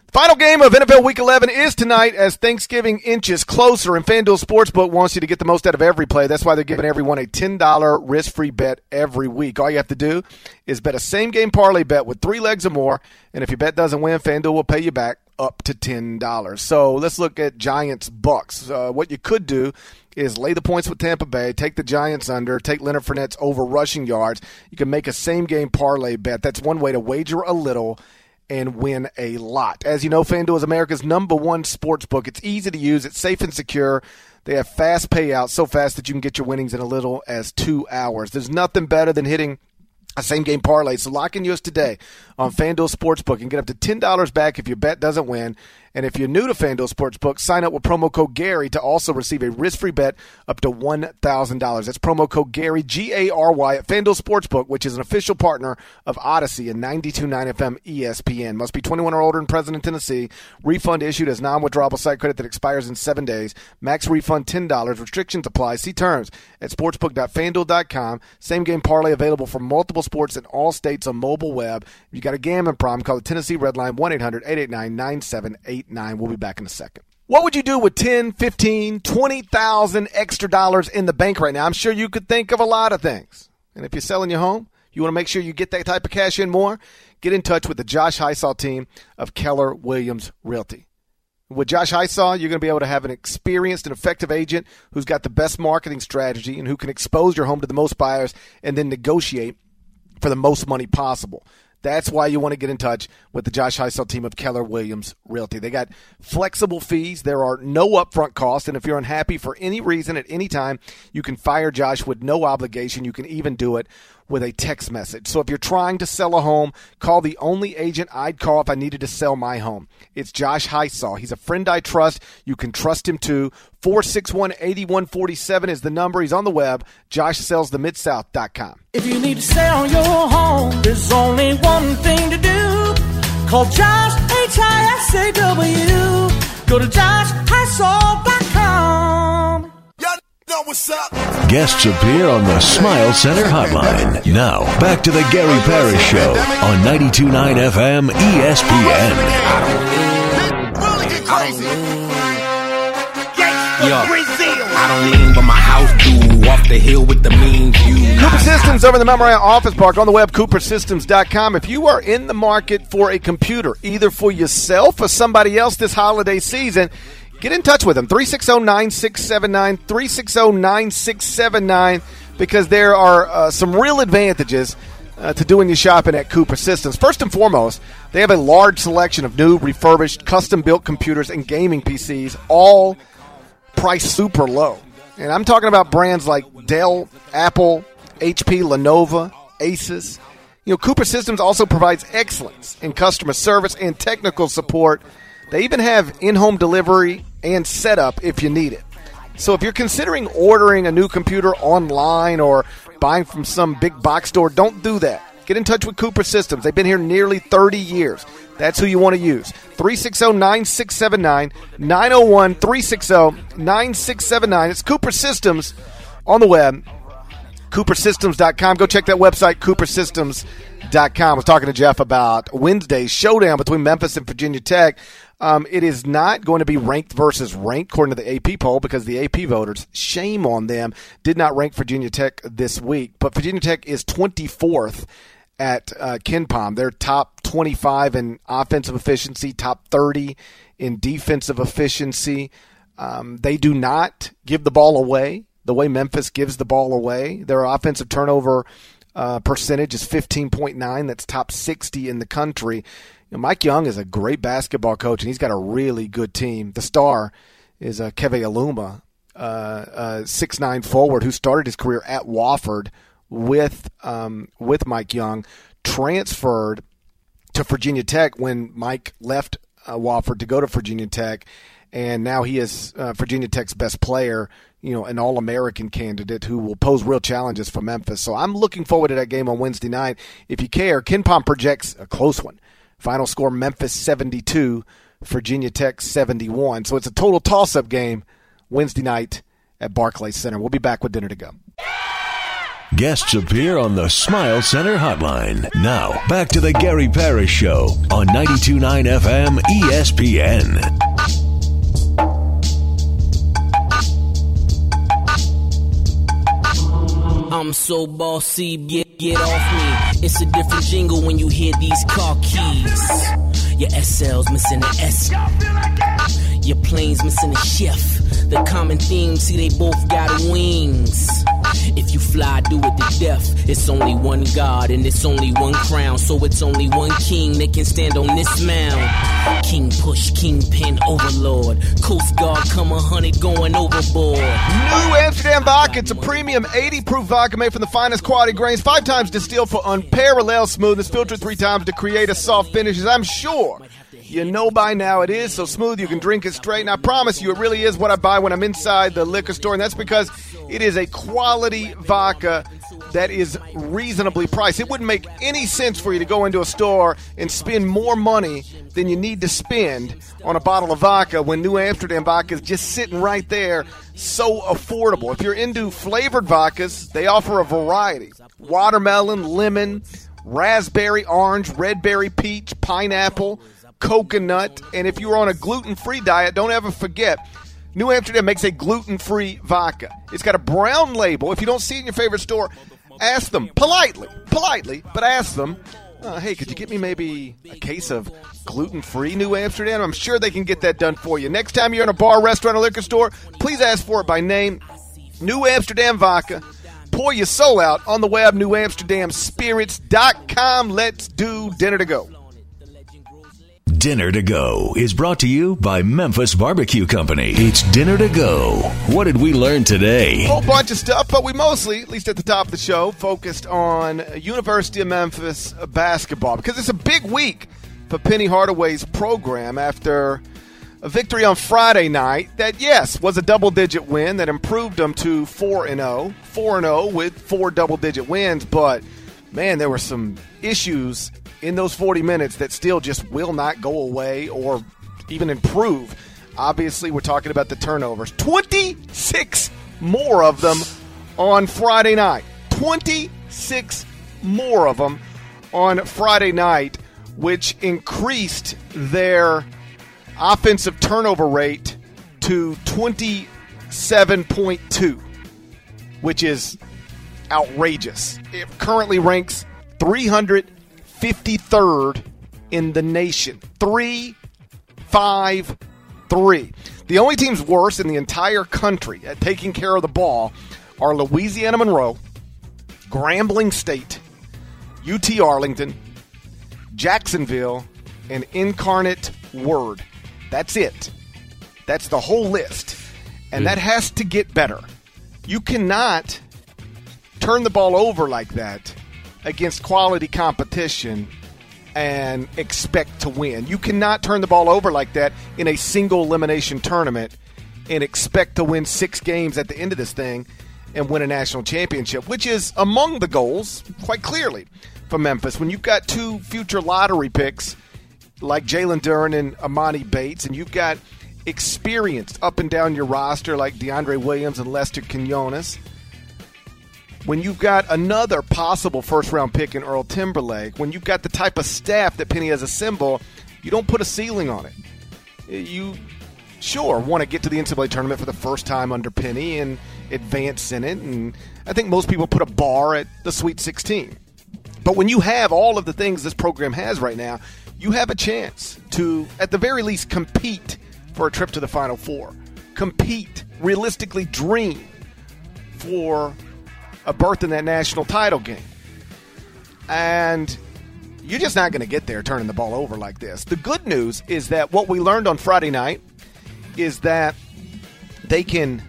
Speaker 9: Final game of N F L Week eleven is tonight as Thanksgiving inches closer, and FanDuel Sportsbook wants you to get the most out of every play. That's why they're giving everyone a ten dollars risk-free bet every week. All you have to do is bet a same-game parlay bet with three legs or more, and if your bet doesn't win, FanDuel will pay you back up to ten dollars. So let's look at Giants-Bucks. Uh, what you could do is lay the points with Tampa Bay, take the Giants under, take Leonard Fournette's over rushing yards. You can make a same-game parlay bet. That's one way to wager a little and win a lot. As you know, FanDuel is America's number one sports book. It's easy to use. It's safe and secure. They have fast payouts, so fast that you can get your winnings in as little as two hours. There's nothing better than hitting a same-game parlay. So lock in yours today on FanDuel Sportsbook and get up to ten dollars back if your bet doesn't win. And if you're new to FanDuel Sportsbook, sign up with promo code Gary to also receive a risk-free bet up to one thousand dollars. That's promo code Gary, G A R Y, at FanDuel Sportsbook, which is an official partner of Odyssey and ninety-two point nine F M E S P N. Must be twenty-one or older and present in Tennessee. Refund issued as non-withdrawable site credit that expires in seven days. Max refund ten dollars. Restrictions apply. See terms at sportsbook dot fanduel dot com. Same-game parlay available for multiple sports in all states on mobile web. If you got a gambling problem, call the Tennessee Red Line, one eight hundred eight eight nine nine seven eight nine. We'll be back in a second. What would you do with ten, fifteen, twenty thousand extra dollars in the bank right now? I'm sure you could think of a lot of things. And if you're selling your home, you want to make sure you get that type of cash in more, get in touch with the Josh Hysaw team of Keller Williams Realty. With Josh Hysaw, you're going to be able to have an experienced and effective agent who's got the best marketing strategy and who can expose your home to the most buyers and then negotiate for the most money possible. That's why you want to get in touch with the Josh Hysaw team of Keller Williams Realty. They got flexible fees. There are no upfront costs. And if you're unhappy for any reason at any time, you can fire Josh with no obligation. You can even do it with a text message. So if you're trying to sell a home, call the only agent I'd call if I needed to sell my home. It's Josh Hysaw. He's a friend I trust. You can trust him too. four six one, eight one four seven is the number. He's on the web, josh sells the mid south dot com.
Speaker 12: If you need to sell your home, there's only one thing to do. Call Josh, H I S A W. Go to josh hysaw dot com.
Speaker 7: Know what's up. Guests appear on the Smile Center Hotline. Now, back to the Gary Parrish Show on ninety-two point nine F M E S P N.
Speaker 13: I don't lean, but my house do. Off the hill with the mean view.
Speaker 9: Cooper Systems over in the Memorial Office Park on the web, cooper systems dot com. If you are in the market for a computer, either for yourself or somebody else this holiday season, get in touch with them, three six zero, nine six seven nine, three six zero, nine six seven nine, because there are uh, some real advantages uh, to doing your shopping at Cooper Systems. First and foremost, they have a large selection of new, refurbished, custom-built computers and gaming P Cs, all priced super low. And I'm talking about brands like Dell, Apple, H P, Lenovo, Asus. You know, Cooper Systems also provides excellence in customer service and technical support. They even have in-home delivery and setup if you need it. So if you're considering ordering a new computer online or buying from some big box store, don't do that. Get in touch with Cooper Systems. They've been here nearly thirty years. That's who you want to use. three six zero, nine six seven nine, nine zero one, three six zero, nine six seven nine. It's Cooper Systems on the web, cooper systems dot com. Go check that website, cooper systems dot com. I was talking to Jeff about Wednesday's showdown between Memphis and Virginia Tech. Um, it is not going to be ranked versus ranked, according to the A P poll, because the A P voters, shame on them, did not rank Virginia Tech this week. But Virginia Tech is twenty-fourth at uh, KenPom. They're top twenty-five in offensive efficiency, top thirty in defensive efficiency. Um, they do not give the ball away the way Memphis gives the ball away. Their offensive turnover uh, percentage is fifteen point nine. That's top sixty in the country. You know, Mike Young is a great basketball coach, and he's got a really good team. The star is uh, Keve Aluma, uh, uh, six nine forward who started his career at Wofford with um, with Mike Young, transferred to Virginia Tech when Mike left uh, Wofford to go to Virginia Tech, and now he is uh, Virginia Tech's best player, you know, an All-American candidate who will pose real challenges for Memphis. So I'm looking forward to that game on Wednesday night. If you care, KenPom projects a close one. Final score, Memphis seventy-two, Virginia Tech seventy-one. So it's a total toss-up game Wednesday night at Barclays Center. We'll be back with dinner to go.
Speaker 7: guests appear on the Smile Center hotline. Now, back to the Gary Parrish Show on ninety-two point nine F M E S P N.
Speaker 14: I'm so bossy, get, get off me. It's a different jingle when you hear these car keys. Your S L's missing an S. Your plane's missing a chef. The common theme, see they both got wings. If you fly, do it to death. It's only one God and it's only one crown. So it's only one king that can stand on this mound. King push, kingpin, overlord. Coast Guard come a hundred going overboard.
Speaker 9: New Amsterdam Vodka. It's a premium eighty proof vodka made from the finest quality grains. Five times distilled for unparalleled smoothness. Filtered three times to create a soft finish. As I'm sure you know by now, it is so smooth you can drink it straight. And I promise you, it really is what I buy when I'm inside the liquor store. And that's because it is a quality vodka that is reasonably priced. It wouldn't make any sense for you to go into a store and spend more money than you need to spend on a bottle of vodka when New Amsterdam vodka is just sitting right there, so affordable. If you're into flavored vodkas, they offer a variety. Watermelon, lemon, raspberry, orange, red berry, peach, pineapple, coconut. And if you're on a gluten-free diet, don't ever forget, New Amsterdam makes a gluten-free vodka. It's got a brown label. If you don't see it in your favorite store, ask them politely, politely, but ask them, uh, hey, could you get me maybe a case of gluten-free New Amsterdam? I'm sure they can get that done for you. Next time you're in a bar, restaurant, or liquor store, please ask for it by name. New Amsterdam Vodka. Pour your soul out on the web, new amsterdam spirits dot com. Let's do Dinner to Go.
Speaker 7: Dinner to Go is brought to you by Memphis Barbecue Company. It's Dinner to Go. What did we learn today?
Speaker 9: A whole bunch of stuff, but we mostly, at least at the top of the show, focused on University of Memphis basketball because it's a big week for Penny Hardaway's program after a victory on Friday night that, yes, was a double-digit win that improved them to four and oh. four and oh with four double-digit wins, but, man, there were some issues in those forty minutes that still just will not go away or even improve. Obviously, we're talking about the turnovers. twenty-six more of them on Friday night. twenty-six more of them on Friday night, which increased their offensive turnover rate to twenty-seven point two, which is outrageous. It currently ranks three hundred fifty-third in the nation. Three, five, three. The only teams worse in the entire country at taking care of the ball are Louisiana Monroe, Grambling State, U T Arlington, Jacksonville, and Incarnate Word. That's it. That's the whole list. And that has to get better. You cannot turn the ball over like that against quality competition and expect to win. You cannot turn the ball over like that in a single elimination tournament and expect to win six games at the end of this thing and win a national championship, which is among the goals, quite clearly, for Memphis. When you've got two future lottery picks like Jalen Duren and Amani Bates, and you've got experience up and down your roster like DeAndre Williams and Lester Quinones, when you've got another possible first-round pick in Earl Timberlake, when you've got the type of staff that Penny has assembled, you don't put a ceiling on it. You, sure, want to get to the N C double A tournament for the first time under Penny and advance in it, and I think most people put a bar at the Sweet sixteen. But when you have all of the things this program has right now, you have a chance to, at the very least, compete for a trip to the Final Four. Compete, realistically dream for a berth in that national title game. And you're just not going to get there turning the ball over like this. The good news is that what we learned on Friday night is that they can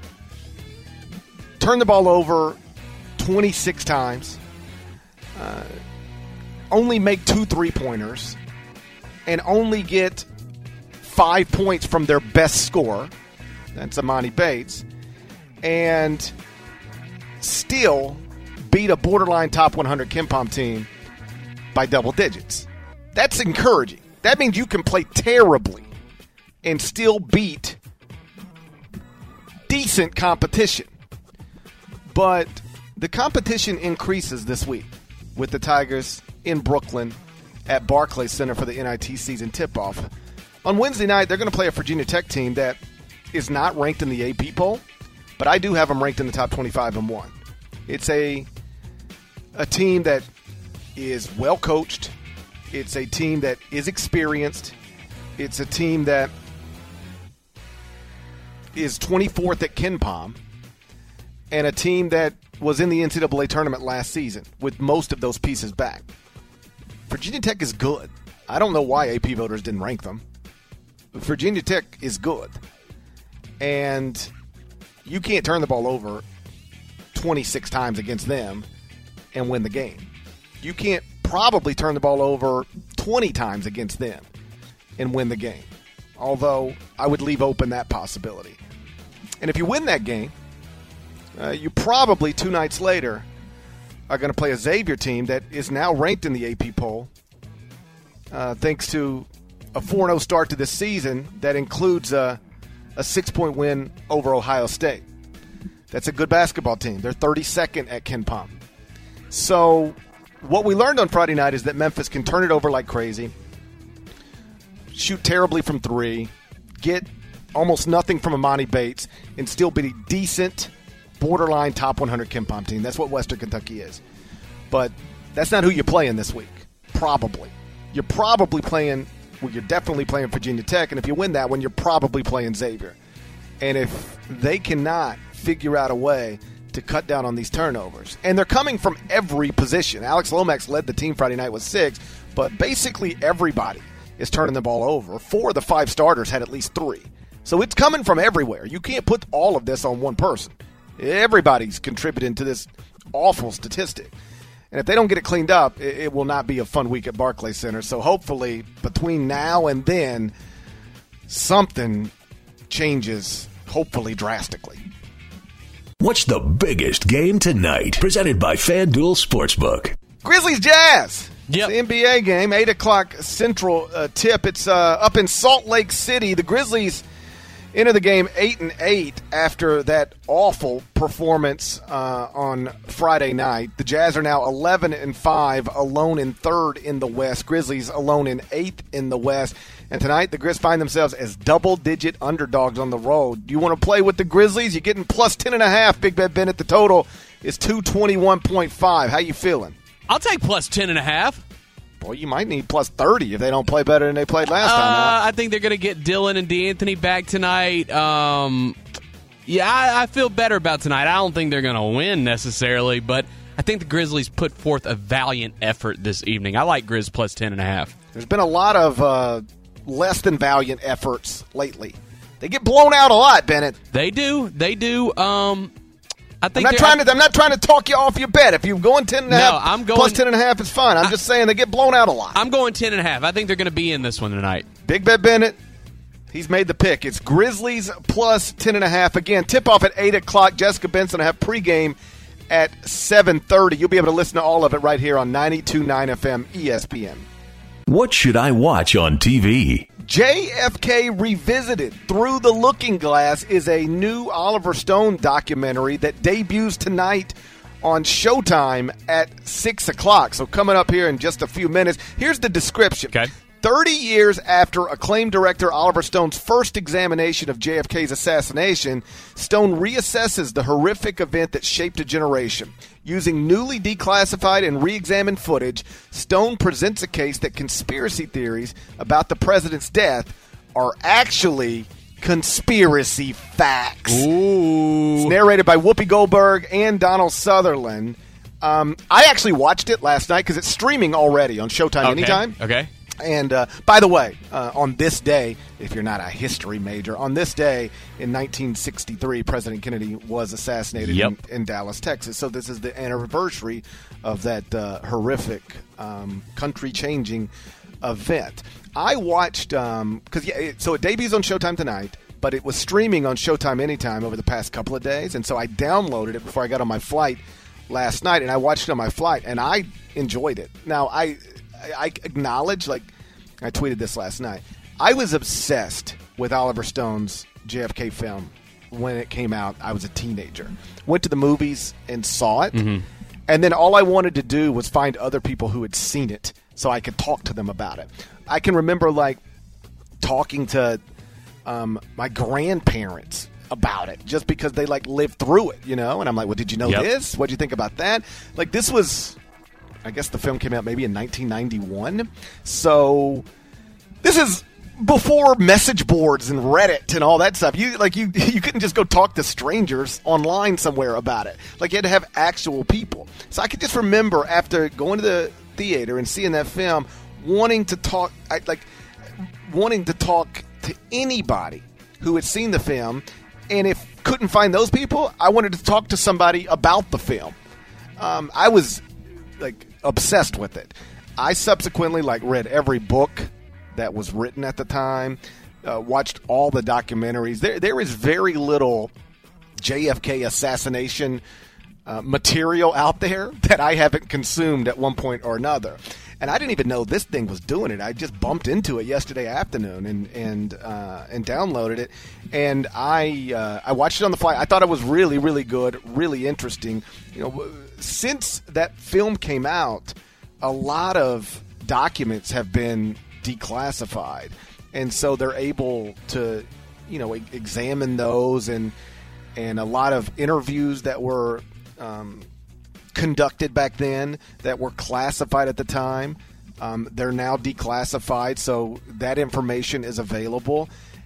Speaker 9: turn the ball over twenty-six times, uh, only make two three-pointers, and only get five points from their best scorer. That's Amani Bates. And still beat a borderline top one hundred KenPom team by double digits. That's encouraging. That means you can play terribly and still beat decent competition. But the competition increases this week with the Tigers in Brooklyn at Barclays Center for the N I T season tip-off. On Wednesday night, they're going to play a Virginia Tech team that is not ranked in the A P poll, but I do have them ranked in the top twenty-five and one. It's a a team that is well coached. It's a team that is experienced. It's a team that is twenty-fourth at KenPom, and a team that was in the N C double A tournament last season with most of those pieces back. Virginia Tech is good. I don't know why A P voters didn't rank them. Virginia Tech is good. And you can't turn the ball over twenty-six times against them and win the game. You can't probably turn the ball over twenty times against them and win the game. Although I would leave open that possibility. And if you win that game, uh, you probably two nights later are going to play a Xavier team that is now ranked in the A P poll uh, thanks to a four and oh start to this season that includes a, a six-point win over Ohio State. That's a good basketball team. They're thirty-second at KenPom. So what we learned on Friday night is that Memphis can turn it over like crazy, shoot terribly from three, get almost nothing from Imani Bates, and still be a decent, borderline top one hundred KenPom team. That's what Western Kentucky is. But that's not who you're playing this week, probably. You're probably playing, well, you're definitely playing Virginia Tech, and if you win that one, you're probably playing Xavier. And if they cannot figure out a way to cut down on these turnovers, and they're coming from every position. Alex Lomax led the team Friday night with six, but basically everybody is turning the ball over. Four of the five starters had at least three. So it's coming from everywhere. You can't put all of this on one person. Everybody's contributing to this awful statistic. And if they don't get it cleaned up, it, it will not be a fun week at Barclays Center. So hopefully between now and then, something changes, hopefully drastically.
Speaker 7: What's the biggest game tonight? Presented by FanDuel Sportsbook.
Speaker 9: Grizzlies Jazz. Yep. It's the N B A game, eight o'clock Central uh, tip. It's uh, up in Salt Lake City. The Grizzlies enter the game eight and eight after that awful performance uh, on Friday night. The Jazz are now eleven and five, alone in third in the West. Grizzlies alone in eighth in the West. And tonight, the Grizz find themselves as double-digit underdogs on the road. Do you want to play with the Grizzlies? You're getting plus ten and a half. Big Bet Bennett, the total is two twenty-one point five. How you feeling?
Speaker 11: I'll take plus ten and a half.
Speaker 9: Boy, you might need plus thirty if they don't play better than they played last
Speaker 11: uh,
Speaker 9: time.
Speaker 11: I think they're going to get Dylan and DeAnthony back tonight. Um, yeah, I, I feel better about tonight. I don't think they're going to win necessarily, but I think the Grizzlies put forth a valiant effort this evening. I like Grizz plus ten and a half.
Speaker 9: There's been a lot of uh, less than valiant efforts lately. They get blown out a lot, Bennett.
Speaker 11: They do. They do. Um, I think
Speaker 9: I'm not trying to. I'm not trying to talk you off your bet. If you're going ten and a half,
Speaker 11: no, I'm going,
Speaker 9: plus ten and a half is fine. I'm I, just saying they get blown out a lot.
Speaker 11: I'm going ten and a half. I think they're going to be in this one tonight.
Speaker 9: Big Bet Bennett, he's made the pick. It's Grizzlies plus ten and a half. Again, tip off at eight o'clock. Jessica Benson will have pregame at seven thirty. You'll be able to listen to all of it right here on ninety-two point nine F M E S P N.
Speaker 7: What should I watch on T V?
Speaker 9: J F K Revisited Through the Looking Glass is a new Oliver Stone documentary that debuts tonight on Showtime at six o'clock. So coming up here in just a few minutes. Here's the description.
Speaker 11: Okay.
Speaker 9: thirty years after acclaimed director Oliver Stone's first examination of J F K's assassination, Stone reassesses the horrific event that shaped a generation. Using newly declassified and re-examined footage, Stone presents a case that conspiracy theories about the president's death are actually conspiracy facts.
Speaker 11: Ooh.
Speaker 9: It's narrated by Whoopi Goldberg and Donald Sutherland. Um, I actually watched it last night because it's streaming already on Showtime
Speaker 11: okay.
Speaker 9: anytime.
Speaker 11: Okay.
Speaker 9: And uh, by the way, uh, on this day, if you're not a history major, on this day in nineteen sixty-three, President Kennedy was assassinated
Speaker 11: yep.
Speaker 9: in, in Dallas, Texas. So this is the anniversary of that uh, horrific, um, country-changing event. I watched because um, yeah, it, so it debuts on Showtime tonight, but it was streaming on Showtime Anytime over the past couple of days, and so I downloaded it before I got on my flight last night, and I watched it on my flight, and I enjoyed it. Now I. I acknowledge, like I tweeted this last night, I was obsessed with Oliver Stone's J F K film when it came out, I was a teenager. Went to the movies and saw it.
Speaker 11: Mm-hmm.
Speaker 9: And then all I wanted to do was find other people who had seen it so I could talk to them about it. I can remember, like, talking to um, my grandparents about it just because they, like, lived through it, you know? And I'm like, well, did you know
Speaker 11: Yep.
Speaker 9: this? What did you think about that? Like, this was, I guess the film came out maybe in nineteen ninety-one. So this is before message boards and Reddit and all that stuff. You like you you couldn't just go talk to strangers online somewhere about it. Like, you had to have actual people. So I could just remember after going to the theater and seeing that film, wanting to talk, I, like wanting to talk to anybody who had seen the film, and if couldn't find those people, I wanted to talk to somebody about the film. Um, I was like obsessed with it. I subsequently like read every book that was written at the time, uh, watched all the documentaries. There, there is very little J F K assassination uh, material out there that I haven't consumed at one point or another. And I didn't even know this thing was doing it. I just bumped into it yesterday afternoon and and uh, and downloaded it. And I uh, I watched it on the fly. I thought it was really, really good, really interesting. You know, since that film came out, a lot of documents have been declassified, and so they're able to, you know, e- examine those, and and a lot of interviews that were um, conducted back then that were classified at the time, um, they're now declassified, so that information is available.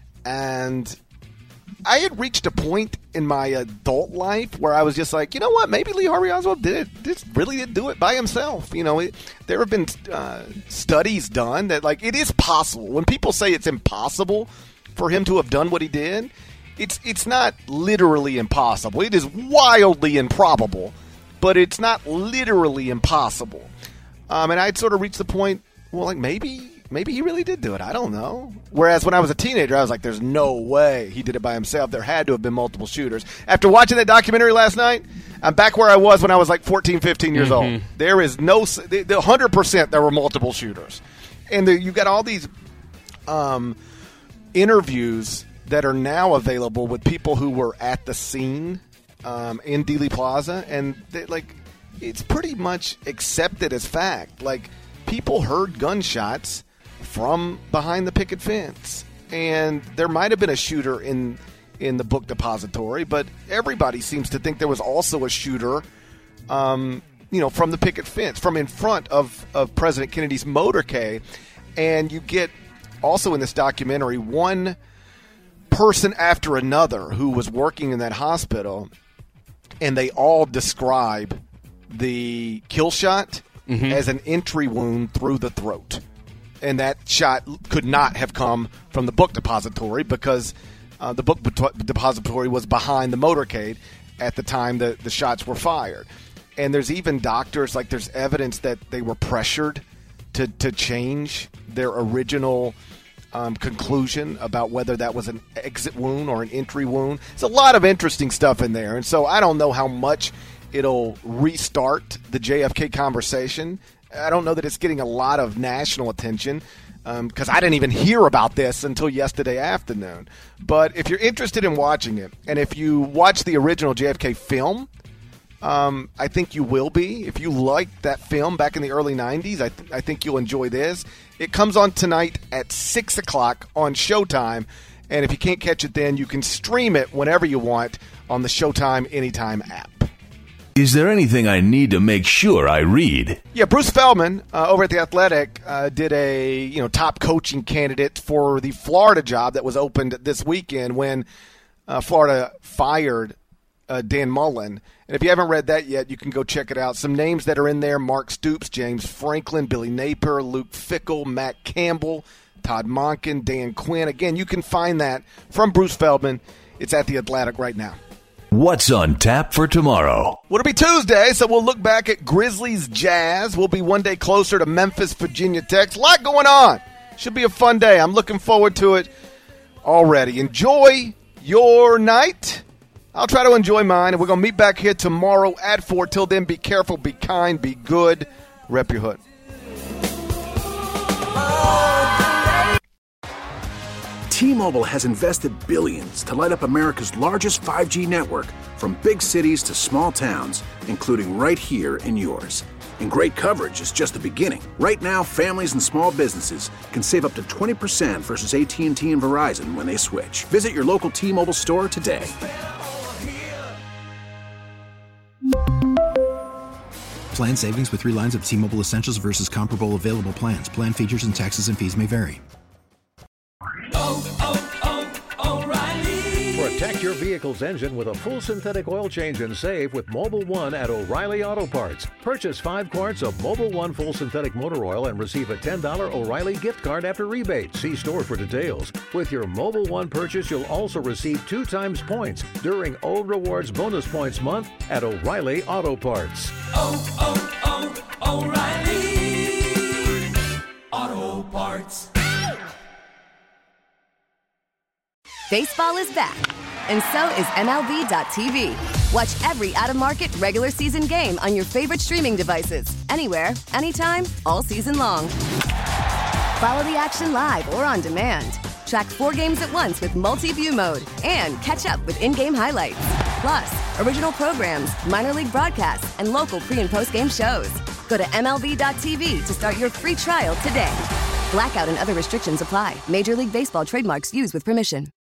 Speaker 9: And I had reached a point in my adult life where I was just like, you know what, maybe Lee Harvey Oswald did it, just really did do it by himself. You know, it, there have been uh, studies done that, like, it is possible. When people say it's impossible for him to have done what he did, it's it's not literally impossible. It is wildly improbable, but it's not literally impossible. Um, and I'd sort of reached the point, well, like, maybe... Maybe he really did do it. I don't know. Whereas when I was a teenager, I was like, there's no way he did it by himself. There had to have been multiple shooters. After watching that documentary last night, I'm back where I was when I was like fourteen, fifteen years
Speaker 11: Mm-hmm.
Speaker 9: old. There is no, the one hundred percent there were multiple shooters. And the, you've got all these um, interviews that are now available with people who were at the scene um, in Dealey Plaza. And they, like, it's pretty much accepted as fact. Like, people heard gunshots from behind the picket fence, and there might have been a shooter in in the book depository, but everybody seems to think there was also a shooter, um, you know, from the picket fence, from in front of, of President Kennedy's motorcade. And you get also in this documentary one person after another who was working in that hospital, and they all describe the kill shot mm-hmm. as an entry wound through the throat. And that shot could not have come from the book depository because uh, the book depository was behind the motorcade at the time that the shots were fired. And there's even doctors, like there's evidence that they were pressured to, to change their original um, conclusion about whether that was an exit wound or an entry wound. There's a lot of interesting stuff in there. And so I don't know how much it'll restart the J F K conversation. I don't know that it's getting a lot of national attention because um, I didn't even hear about this until yesterday afternoon. But if you're interested in watching it, and if you watch the original J F K film, um, I think you will be. If you liked that film back in the early nineties, I, th- I think you'll enjoy this. It comes on tonight at six o'clock on Showtime. And if you can't catch it then, you can stream it whenever you want on the Showtime Anytime app.
Speaker 7: Is there anything I need to make sure I read?
Speaker 9: Yeah, Bruce Feldman uh, over at The Athletic uh, did a you know top coaching candidate for the Florida job that was opened this weekend when uh, Florida fired uh, Dan Mullen. And if you haven't read that yet, you can go check it out. Some names that are in there: Mark Stoops, James Franklin, Billy Napier, Luke Fickell, Matt Campbell, Todd Monken, Dan Quinn. Again, you can find that from Bruce Feldman. It's at The Athletic right now.
Speaker 7: What's on tap for tomorrow?
Speaker 9: Well, it'll be Tuesday, so we'll look back at Grizzlies Jazz. We'll be one day closer to Memphis, Virginia Tech. A lot going on. Should be a fun day. I'm looking forward to it already. Enjoy your night. I'll try to enjoy mine, and we're going to meet back here tomorrow at four. Till then, be careful, be kind, be good. Rep your hood.
Speaker 5: T-Mobile has invested billions to light up America's largest five G network, from big cities to small towns, including right here in yours. And great coverage is just the beginning. Right now, families and small businesses can save up to twenty percent versus A T and T and Verizon when they switch. Visit your local T-Mobile store today.
Speaker 6: Plan savings with three lines of T-Mobile Essentials versus comparable available plans. Plan features and taxes and fees may vary.
Speaker 12: Oh, oh, oh, O'Reilly.
Speaker 15: Protect your vehicle's engine with a full synthetic oil change and save with Mobil one at O'Reilly Auto Parts. Purchase five quarts of Mobil one full synthetic motor oil and receive a ten dollars O'Reilly gift card after rebate. See store for details. With your Mobil one purchase, you'll also receive two times points during O Rewards Bonus Points Month at O'Reilly Auto Parts.
Speaker 12: Oh, oh, oh, O'Reilly Auto Parts.
Speaker 16: Baseball is back, and so is M L B dot T V. Watch every out-of-market regular season game on your favorite streaming devices, anywhere, anytime, all season long. Follow the action live or on demand. Track four games at once with multi-view mode and catch up with in-game highlights. Plus, original programs, minor league broadcasts, and local pre- and post-game shows. Go to M L B dot T V to start your free trial today. Blackout and other restrictions apply. Major League Baseball trademarks used with permission.